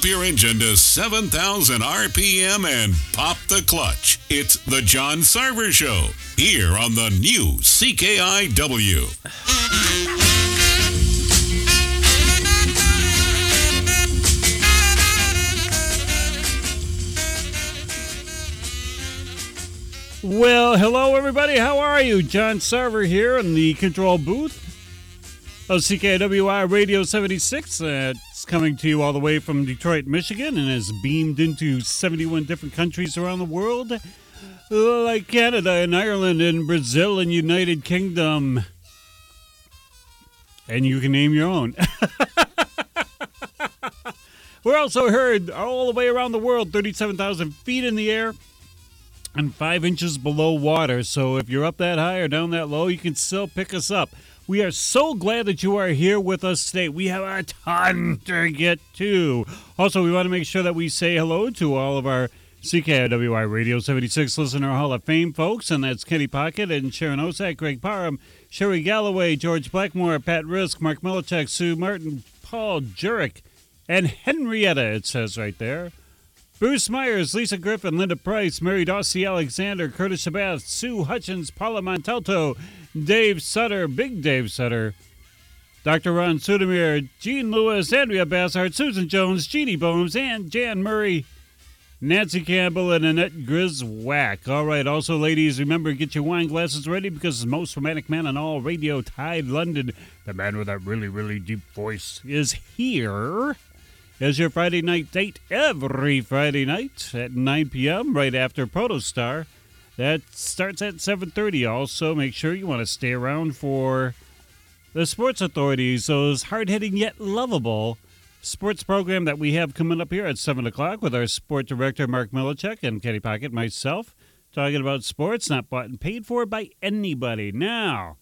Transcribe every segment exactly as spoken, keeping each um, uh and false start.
up your engine to seven thousand R P M and pop the clutch. It's the John Sarver Show, here on the new C K I W. Well, hello everybody, how are you? John Sarver here in the control booth of C K I W I Radio seventy-six. Uh, it's coming to you all the way from Detroit, Michigan, and is beamed into seventy-one different countries around the world, like Canada and Ireland and Brazil and United Kingdom. And you can name your own. We're also heard all the way around the world, thirty-seven thousand feet in the air and five inches below water. So if you're up that high or down that low, you can still pick us up. We are so glad that you are here with us today. We have a ton to get to. Also, we want to make sure that we say hello to all of our C K I W I Radio seventy-six Listener Hall of Fame folks, and that's Kenny Pocket and Sharon Osak, Greg Parham, Sherry Galloway, George Blackmore, Pat Risk, Mark Milichek, Sue Martin, Paul Jurek, and Henrietta, it says right there. Bruce Myers, Lisa Griffin, Linda Price, Mary Dawsey Alexander, Curtis Sabath, Sue Hutchins, Paula Montalto, Dave Sutter, Big Dave Sutter, Doctor Ron Sudamir, Gene Lewis, Andrea Bassart, Susan Jones, Jeannie Bones, and Jan Murray, Nancy Campbell, and Annette Griswack. All right, also, ladies, remember, get your wine glasses ready because the most romantic man on all radio, Tide London, the man with that really, really deep voice, is here as your Friday night date every Friday night at nine p.m. right after Protostar. That starts at seven thirty. Also, make sure you want to stay around for the Sports Authorities, those hard-hitting yet lovable sports program that we have coming up here at seven o'clock with our sport director, Mark Milichek, and Kenny Pocket, myself, talking about sports not bought and paid for by anybody. Now,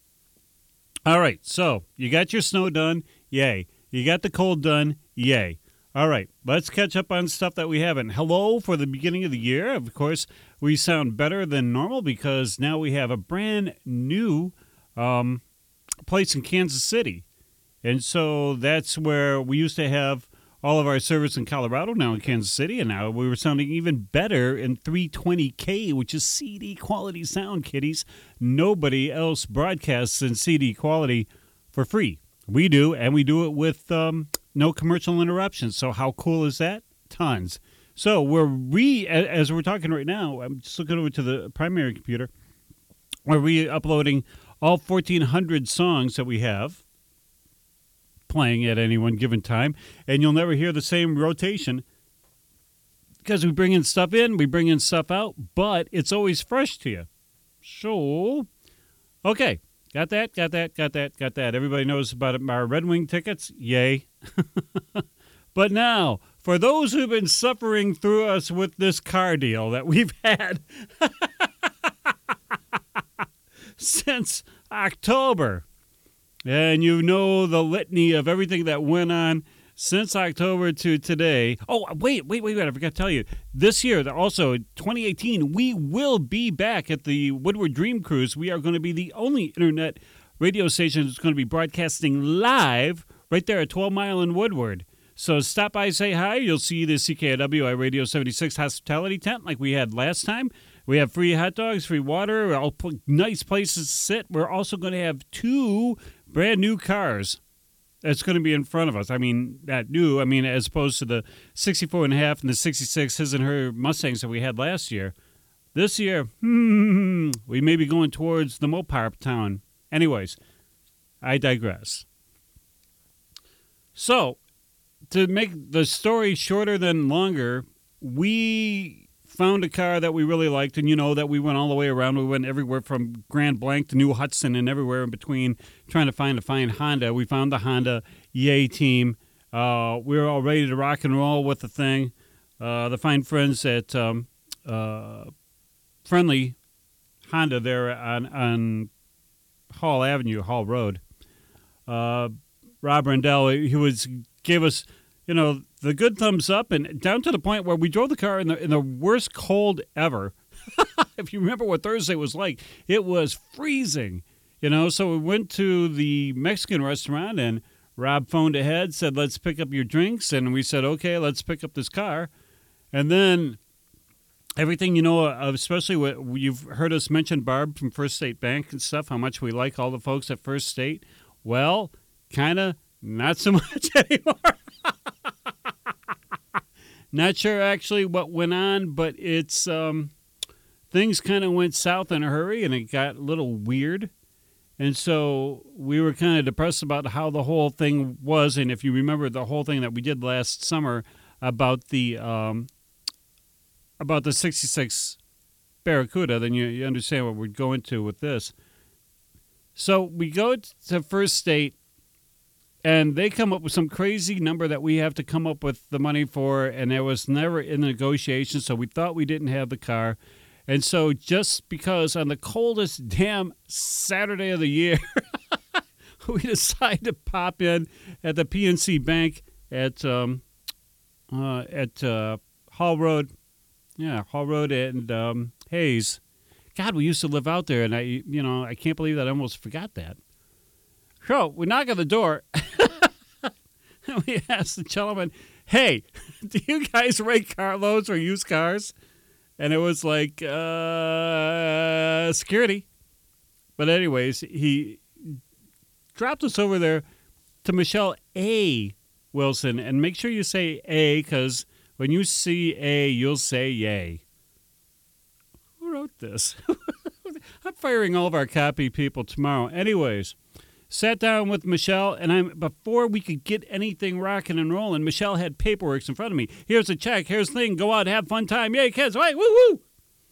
all right, so you got your snow done. Yay. You got the cold done. Yay. All right, let's catch up on stuff that we haven't. Hello for the beginning of the year. Of course, we sound better than normal because now we have a brand new um, place in Kansas City. And so that's where we used to have all of our service in Colorado, now in Kansas City. And now we were sounding even better in three twenty K, which is C D quality sound, kiddies. Nobody else broadcasts in C D quality for free. We do, and we do it with um, no commercial interruptions. So how cool is that? Tons. So we're re as we're talking right now, I'm just looking over to the primary computer. We're re-uploading all fourteen hundred songs that we have playing at any one given time, and you'll never hear the same rotation because we bring in stuff in, we bring in stuff out, but it's always fresh to you. So, okay. Got that, got that, got that, got that. Everybody knows about our Red Wing tickets. Yay. But now, for those who've been suffering through us with this car deal that we've had since October, and you know the litany of everything that went on since October to today. Oh, wait, wait, wait, wait. I forgot to tell you. This year, also, twenty eighteen, we will be back at the Woodward Dream Cruise. We are going to be the only internet radio station that's going to be broadcasting live right there at twelve Mile in Woodward. So stop by, say hi. You'll see the C K I W I Radio seventy-six hospitality tent like we had last time. We have free hot dogs, free water, all nice places to sit. We're also going to have two brand new cars that's going to be in front of us. I mean, that new, I mean, as opposed to the sixty-four and a half and the sixty-six his and her Mustangs that we had last year. This year, hmm, we may be going towards the Mopar town. Anyways, I digress. So, to make the story shorter than longer, we found a car that we really liked, and you know that we went all the way around. We went everywhere from Grand Blanc to New Hudson and everywhere in between trying to find a fine Honda. We found the Honda Yay team. Uh, we were all ready to rock and roll with the thing. Uh, the fine friends at um, uh, Friendly Honda there on, on Hall Avenue, Hall Road. Uh, Rob Rendell, he was gave us, you know, the good thumbs up, and down to the point where we drove the car in the in the worst cold ever. If you remember what Thursday was like, it was freezing, you know. So we went to the Mexican restaurant, and Rob phoned ahead, said, let's pick up your drinks. And we said, okay, let's pick up this car. And then everything you know, especially what you've heard us mention Barb from First State Bank and stuff, how much we like all the folks at First State. Well, kind of not so much anymore. Not sure actually what went on, but it's um, things kind of went south in a hurry, and it got a little weird. And so we were kind of depressed about how the whole thing was. And if you remember the whole thing that we did last summer about the um, about the sixty-six Barracuda, then you, you understand what we're going to with this. So we go to First State, and they come up with some crazy number that we have to come up with the money for, and it was never in the negotiation, so we thought we didn't have the car. And so just because on the coldest damn Saturday of the year, we decided to pop in at the P N C Bank at um, uh, at uh, Hall Road. Yeah, Hall Road and um, Hayes. God, we used to live out there, and I, you know, I can't believe that I almost forgot that. So we knock on the door, and we ask the gentleman, hey, do you guys rate carloads or used cars? And it was like, uh, security. But anyways, he dropped us over there to Michelle A. Wilson. And make sure you say A, because when you see A, you'll say yay. Who wrote this? I'm firing all of our copy people tomorrow. Anyways, sat down with Michelle, and I'm before we could get anything rocking and rolling, Michelle had paperwork in front of me. Here's a check. Here's the thing. Go out, have fun time. Yay, kids. Right, woo, woo.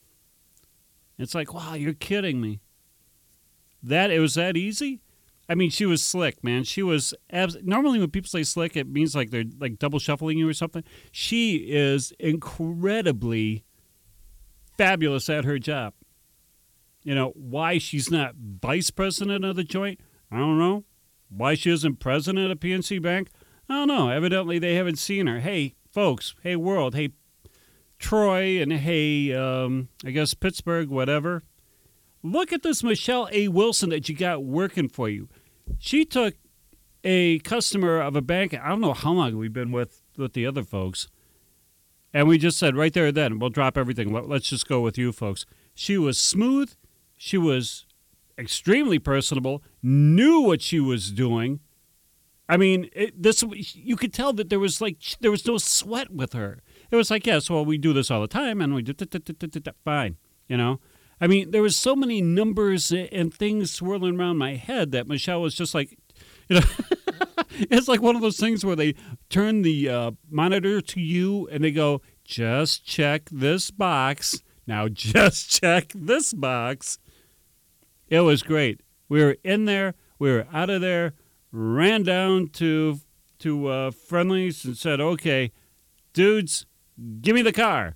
It's like, wow, you're kidding me. That, it was that easy? I mean, she was slick, man. She was, abs- normally when people say slick, it means like they're like double shuffling you or something. She is incredibly fabulous at her job. You know, why she's not vice president of the joint, I don't know. Why she isn't president of P N C Bank, I don't know. Evidently, they haven't seen her. Hey, folks. Hey, world. Hey, Troy. And hey, um, I guess Pittsburgh, whatever. Look at this Michelle A. Wilson that you got working for you. She took a customer of a bank. I don't know how long we've been with, with the other folks. And we just said right there and then, we'll drop everything. Let's just go with you folks. She was smooth. She was extremely personable, knew what she was doing. I mean, it, this you could tell that there was like there was no sweat with her. It was like, yes, well, we do this all the time, and we do fine, you know. I mean, there was so many numbers and things swirling around my head that Michelle was just like, you know, it's like one of those things where they turn the uh, monitor to you and they go, just check this box. Now, just check this box. It was great. We were in there. We were out of there. Ran down to to uh, Friendly's and said, okay, dudes, give me the car.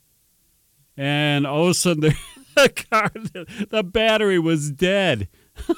And all of a sudden, the, the car, the, the battery was dead.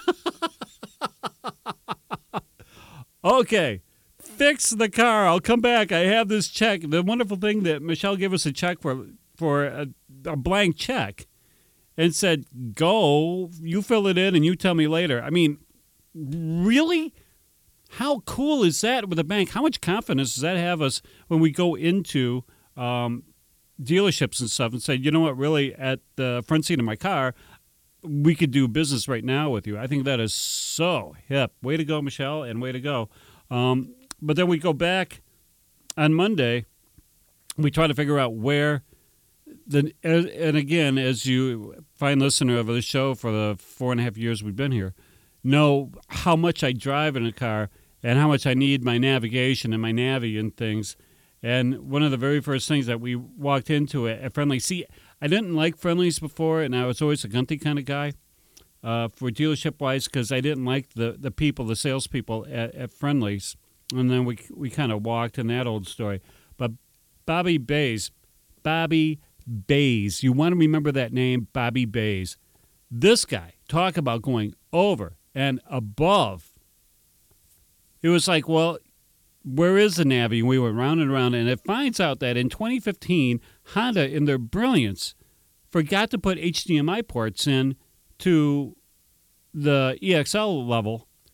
Okay, fix the car. I'll come back. I have this check. The wonderful thing that Michelle gave us a check for, for a, a blank check. And said, go, you fill it in, and you tell me later. I mean, really? How cool is that with a bank? How much confidence does that have us when we go into um, dealerships and stuff and say, you know what, really, at the front seat of my car, we could do business right now with you. I think that is so hip. Way to go, Michelle, and way to go. Um, but then we go back on Monday. We try to figure out where... The, and again, as you fine listener of the show for the four and a half years we've been here, know how much I drive in a car and how much I need my navigation and my Navi and things. And one of the very first things that we walked into at Friendly, see, I didn't like Friendly's before, and I was always a gunty kind of guy uh, for dealership-wise because I didn't like the, the people, the salespeople at, at Friendly's. And then we we kind of walked in that old story. But Bobby Bays, Bobby Bays. You want to remember that name, Bobby Bays. This guy, talk about going over and above. It was like, well, where is the Navi? And we went round and around, and it finds out that in twenty fifteen, Honda, in their brilliance, forgot to put H D M I ports in to the E X L level,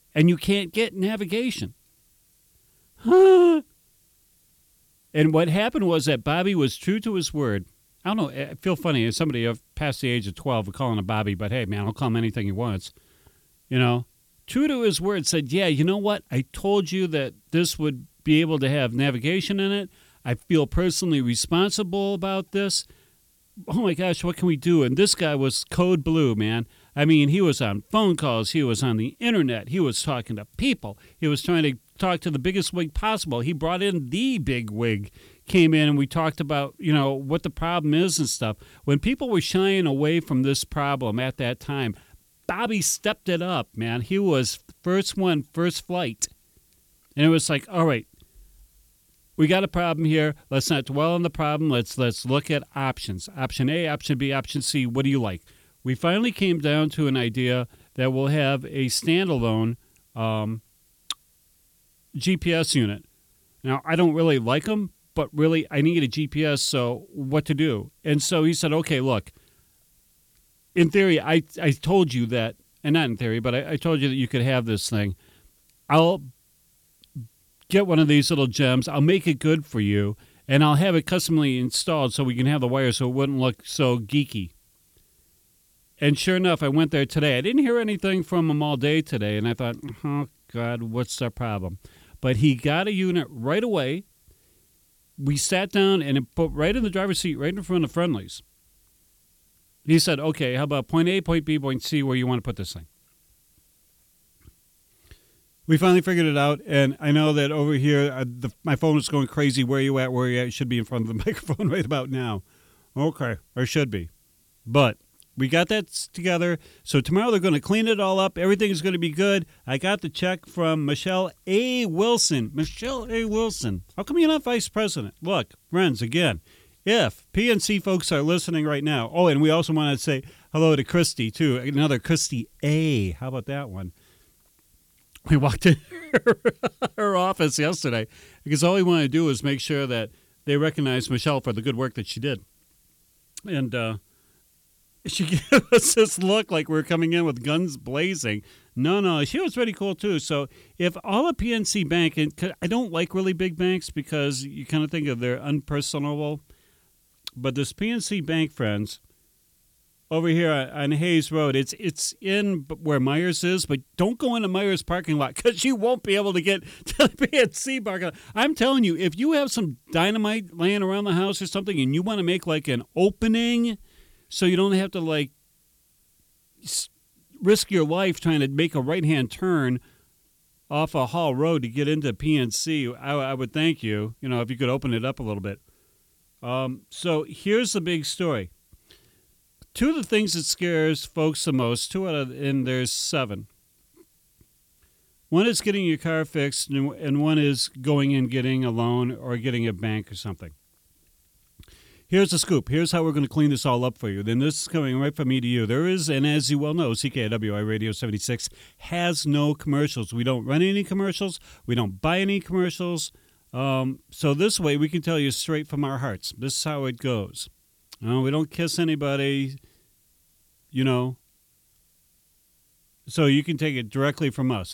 and you can't get navigation. Huh? And what happened was that Bobby was true to his word. I don't know. I feel funny as somebody of past the age of twelve of calling him Bobby, but hey, man, I'll call him anything he wants. You know, true to his word, said, yeah, you know what? I told you that this would be able to have navigation in it. I feel personally responsible about this. Oh, my gosh, what can we do? And this guy was code blue, man. I mean, he was on phone calls. He was on the internet. He was talking to people. He was trying to talk to the biggest wig possible. He brought in the big wig, came in, and we talked about, you know, what the problem is and stuff. When people were shying away from this problem at that time, Bobby stepped it up, man. He was first one, first flight. And it was like, all right, we got a problem here. Let's not dwell on the problem. Let's let's look at options. Option A, option B, option C. What do you like? We finally came down to an idea that we'll have a standalone um, G P S unit. Now, I don't really like them, but really I need a G P S, so what to do? And so he said, okay, look, in theory, I, I told you that, and not in theory, but I, I told you that you could have this thing. I'll get one of these little gems. I'll make it good for you, and I'll have it customly installed so we can have the wire so it wouldn't look so geeky. And sure enough, I went there today. I didn't hear anything from him all day today, and I thought, oh, God, what's the problem? But he got a unit right away. We sat down and it put right in the driver's seat, right in front of Friendly's. He said, okay, how about point A, point B, point C, where you want to put this thing? We finally figured it out, and I know that over here, uh, the, my phone is going crazy. Where are you at? Where are you at? It should be in front of the microphone right about now. Okay, or should be. But we got that together. So tomorrow they're going to clean it all up. Everything is going to be good. I got the check from Michelle A. Wilson. Michelle A. Wilson. How come you're not vice president? Look, friends, again, if P N C folks are listening right now. Oh, and we also want to say hello to Christy, too. Another Christy A. How about that one? We walked in her, her office yesterday because all we wanted to do was make sure that they recognized Michelle for the good work that she did. And uh, she gave us this look like we were coming in with guns blazing. No, no, she was pretty cool, too. So if all of P N C Bank, and I don't like really big banks because you kind of think of they're unpersonable, but this P N C Bank, friends, over here on Hayes Road, it's it's in where Myers is, but don't go into Myers parking lot because you won't be able to get to the P N C parking lot. I'm telling you, if you have some dynamite laying around the house or something and you want to make like an opening so you don't have to like risk your life trying to make a right-hand turn off a Hall Road to get into P N C, I, I would thank you, you know, if you could open it up a little bit. Um, so here's the big story. Two of the things that scares folks the most, two out of, and there's seven. One is getting your car fixed, and one is going and getting a loan or getting a bank or something. Here's the scoop. Here's how we're going to clean this all up for you. Then this is coming right from me to you. There is, and as you well know, C K W I Radio seventy-six has no commercials. We don't run any commercials. We don't buy any commercials. Um, so this way we can tell you straight from our hearts. This is how it goes. No, we don't kiss anybody, you know. So you can take it directly from us.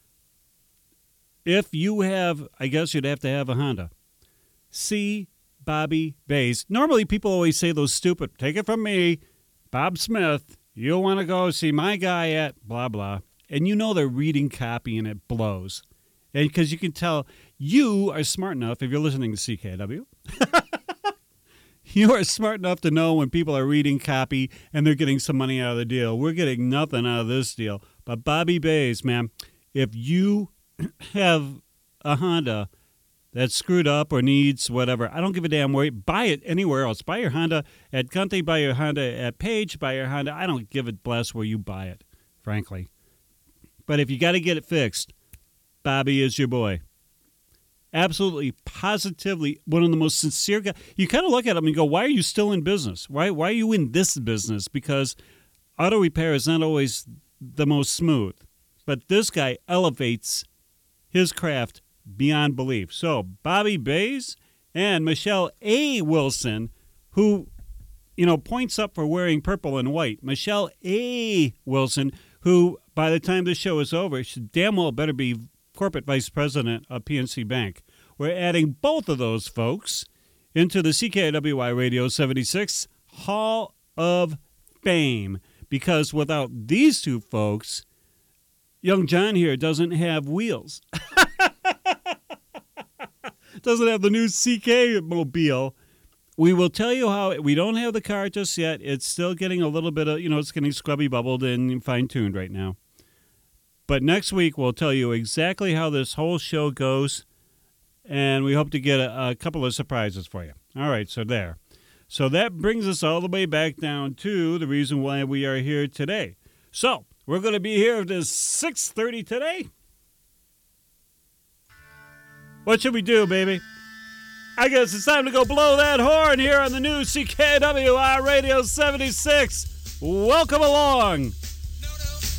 If you have, I guess you'd have to have a Honda. See Bobby Bays. Normally people always say those stupid, take it from me, Bob Smith, you'll want to go see my guy at blah, blah. And you know they're reading copy and it blows. And because you can tell you are smart enough, if you're listening to C K W, you are smart enough to know when people are reading copy and they're getting some money out of the deal. We're getting nothing out of this deal. But Bobby Bays, man, if you have a Honda that's screwed up or needs whatever, I don't give a damn where. Buy it anywhere else. Buy your Honda at Gunty, buy your Honda at Page, buy your Honda. I don't give a bless where you buy it, frankly. But if you got to get it fixed, Bobby is your boy. Absolutely, positively, one of the most sincere guys. You kind of look at him and go, why are you still in business? Why, why are you in this business? Because auto repair is not always the most smooth. But this guy elevates his craft beyond belief. So Bobby Bays and Michelle A. Wilson, who, you know, points up for wearing purple and white. Michelle A. Wilson, who, by the time this show is over, should damn well better be corporate vice president of P N C Bank. We're adding both of those folks into the C K W Y Radio seventy-six Hall of Fame, because without these two folks, young John here doesn't have wheels. Doesn't have the new C K mobile. We will tell you how. We don't have the car just yet. It's still getting a little bit of, you know, it's getting scrubby bubbled and fine-tuned right now. But next week, we'll tell you exactly how this whole show goes, and we hope to get a, a couple of surprises for you. All right, so there. So that brings us all the way back down to the reason why we are here today. So we're going to be here at six thirty today. What should we do, baby? I guess it's time to go blow that horn here on the new C K W Y Radio seventy-six. Welcome along.